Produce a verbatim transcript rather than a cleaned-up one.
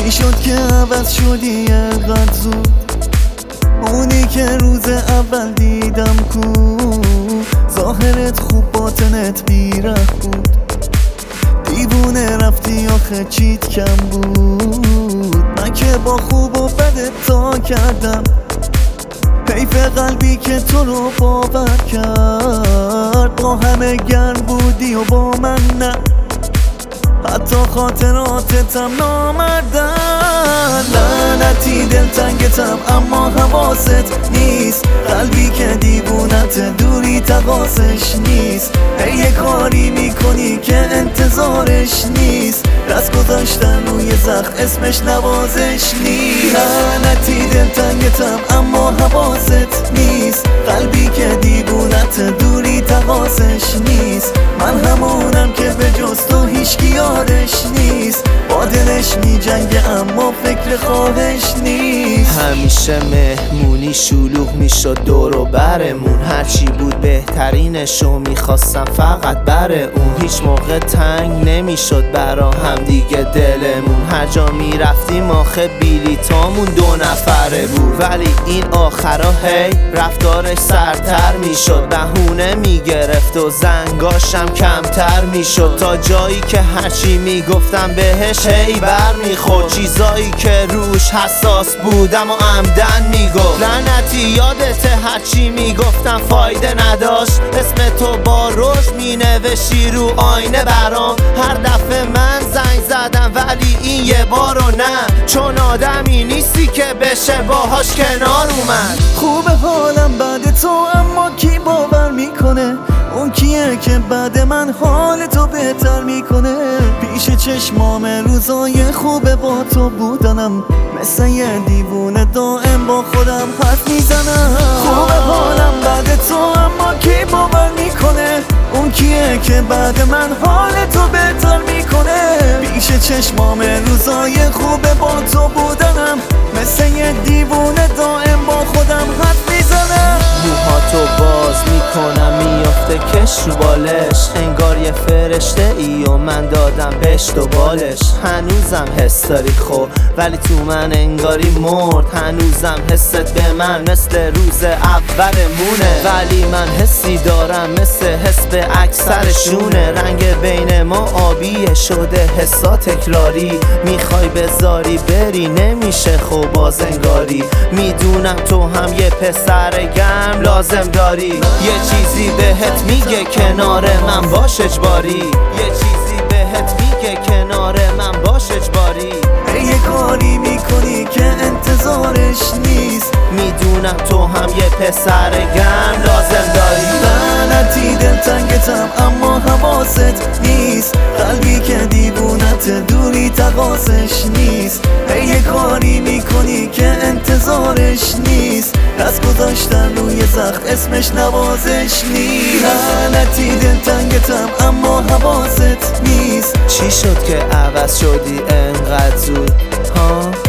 چی شد که عوض شدی انقدر زود؟ اونی که روز اول دیدم کو، ظاهرت خوب باطنت بیره بود. دیوونه رفتی آخه چیت کم بود. من که با خوب و بدت تا کردم، حیف قلبی که تو رو باور کرد. با همه گرم بودی و با من نه، حتی خاطراتتم نامردن. لعنتی دلتنگتم اما حواست نیست، قلبی که دیوونت دوری تقاسش نیست. هی یه کاری میکنی که انتظارش نیست، دست گذاشتن روی زخم اسمش نوازش نیست. لعنتی دلتنگتم اما حواست نیست، قلبی که دیوونت دوری تقاسش نیست. من همونم که به جز تو هیچکی یادش نیست، با دلش می جنگه اما فکر خواهش نیست. همیشه مهمونی شلوغ میشد دور و برمون، هرچی بود بهترینشو میخواستم فقط بره اون. هیچ موقع تنگ نمیشد برا هم دیگه دلمون، هر جا میرفتیم آخه بیلیتامون دو نفره بود. ولی این آخرا هی رفتارش سرتر میشد، بهونه میگرفت و زنگاشم کمتر میشد، تا جایی که هرچی میگفتم بهش هی بر میخورد. چیزایی که روش حساس بودم و عمدن میگفت. لعنتی یادت هرچی میگفتم فایده نداشت، اسم تو با روش مینوشی رو آینه برام. هر دفعه من زنگ زدم ولی این یه بارو نه، چون آدمی نیستی که بشه باهاش کنار اومد. خوب حالم بعد تو اما کی باور میکنه؟ اون کیه که بعد من حال تو بهتر میکنه؟ پیش چشمام روزای خوب با تو بودنم، مثل یه دیوونه دائم با خودم حرف میزنم. خوب حالم بعد تو اما کی باور میکنه؟ اون کیه که بعد من حال تو بهتر میکنه؟ پیش چشمام روزای خوب با تو بودنم، مثل یه دیوونه دائم با خودم حرف میزنم. موهاتو باز میکنم میافته کش رو بالش، انگار یه فرشته ای و من دادم بشت و بالش. هنوزم حس داری خب ولی تو من انگاری مرد، هنوزم حست به من مثل روز اولمونه. ولی من حسی دارم مثل حس به اکثرشونه، رنگ بین ما آبیه شده حسا تکراری. میخوای بذاری بری نمیشه خب باز انگاری، میدونم تو هم یه پسر گرم لازم داری. یه چیزی بهت میگه کنار من باش اجباری، یه چیزی بهت میگه کنار من باش اجباری. یه کاری میکنی که انتظارش نیست، میدونم تو هم یه پسر گرم لازم داری. لعنتی دلتنگتم اما حواست نیست، قلبی که دیوونت دوری تقاسش نیست. هی یه کاری میکنی که انتظارش نیست، دست گذاشتن روی زخم اسمش نوازش نیست. لعنتی دلتنگتم اما حواست نیست. چی شد که عوض شدی انقدر زود ها؟